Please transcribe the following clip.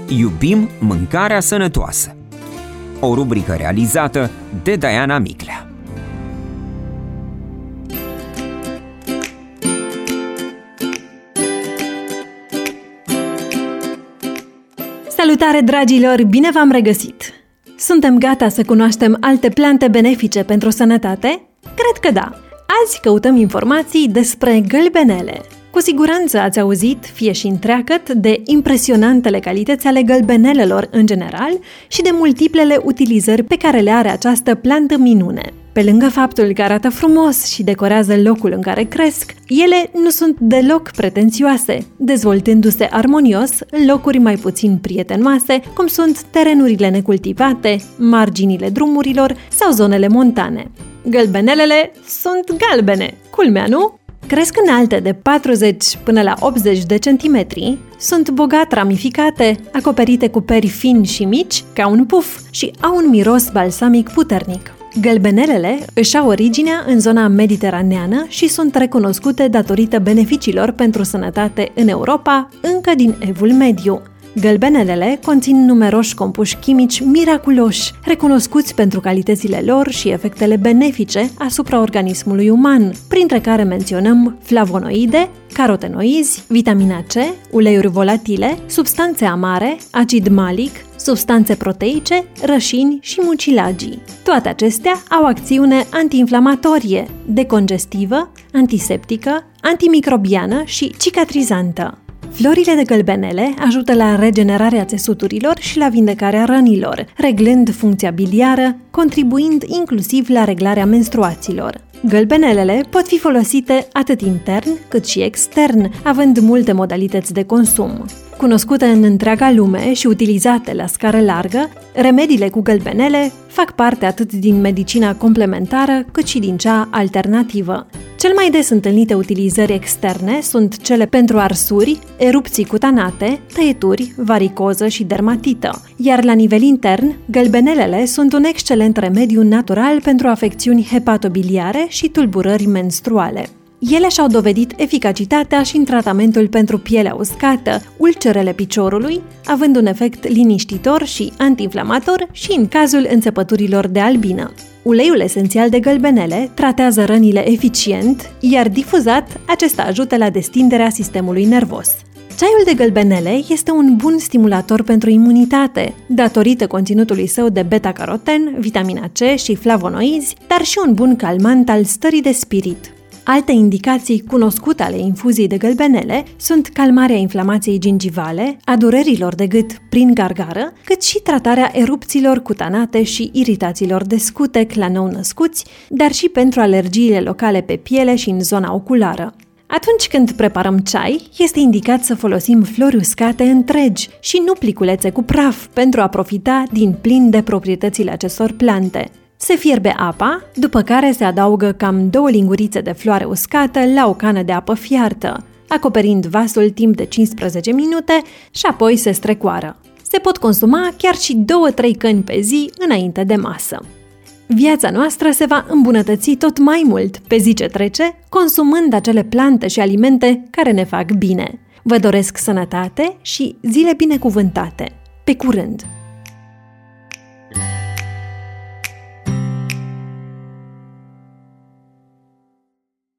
Iubim mâncarea sănătoasă. O rubrică realizată de Diana Miclea. Salutare, dragilor! Bine v-am regăsit! Suntem gata să cunoaștem alte plante benefice pentru sănătate? Cred că da! Azi căutăm informații despre gălbenele. Cu siguranță ați auzit, fie și întreagăt, de impresionantele calități ale gălbenelelor în general și de multiplele utilizări pe care le are această plantă minune. Pe lângă faptul că arată frumos și decorează locul în care cresc, ele nu sunt deloc pretențioase, dezvoltându-se armonios în locuri mai puțin prietenoase, cum sunt terenurile necultivate, marginile drumurilor sau zonele montane. Gălbenelele sunt galbene, culmea, nu? Cresc înalte de 40 până la 80 de centimetri, sunt bogat ramificate, acoperite cu peri fini și mici, ca un puf, și au un miros balsamic puternic. Gălbenelele își au originea în zona mediteraneană și sunt recunoscute datorită beneficiilor pentru sănătate în Europa încă din Evul Mediu. Gălbenelele conțin numeroși compuși chimici miraculoși, recunoscuți pentru calitățile lor și efectele benefice asupra organismului uman, printre care menționăm flavonoide, carotenoizi, vitamina C, uleiuri volatile, substanțe amare, acid malic, substanțe proteice, rășini și mucilagii. Toate acestea au acțiune antiinflamatorie, decongestivă, antiseptică, antimicrobiană și cicatrizantă. Florile de gălbenele ajută la regenerarea țesuturilor și la vindecarea rănilor, reglând funcția biliară, contribuind inclusiv la reglarea menstruațiilor. Gălbenelele pot fi folosite atât intern cât și extern, având multe modalități de consum. Cunoscute în întreaga lume și utilizate la scară largă, remediile cu gălbenele fac parte atât din medicina complementară cât și din cea alternativă. Cel mai des întâlnite utilizări externe sunt cele pentru arsuri, erupții cutanate, tăieturi, varicoză și dermatită, iar la nivel intern, gălbenelele sunt un excelent remediu natural pentru afecțiuni hepatobiliare și tulburări menstruale. Ele și-au dovedit eficacitatea și în tratamentul pentru pielea uscată, ulcerele piciorului, având un efect liniștitor și antiinflamator și în cazul înțepăturilor de albină. Uleiul esențial de gălbenele tratează rănile eficient, iar difuzat, acesta ajută la destinderea sistemului nervos. Ceaiul de gălbenele este un bun stimulator pentru imunitate, datorită conținutului său de beta-caroten, vitamina C și flavonoizi, dar și un bun calmant al stării de spirit. Alte indicații cunoscute ale infuziei de gălbenele sunt calmarea inflamației gingivale, a durerilor de gât prin gargară, cât și tratarea erupțiilor cutanate și iritațiilor de scutec la nou-născuți, dar și pentru alergiile locale pe piele și în zona oculară. Atunci când preparăm ceai, este indicat să folosim flori uscate întregi și nu pliculețe cu praf pentru a profita din plin de proprietățile acestor plante. Se fierbe apa, după care se adaugă cam 2 lingurițe de floare uscată la o cană de apă fiartă, acoperind vasul timp de 15 minute și apoi se strecoară. Se pot consuma chiar și 2-3 căni pe zi înainte de masă. Viața noastră se va îmbunătăți tot mai mult pe zi ce trece, consumând acele plante și alimente care ne fac bine. Vă doresc sănătate și zile binecuvântate! Pe curând!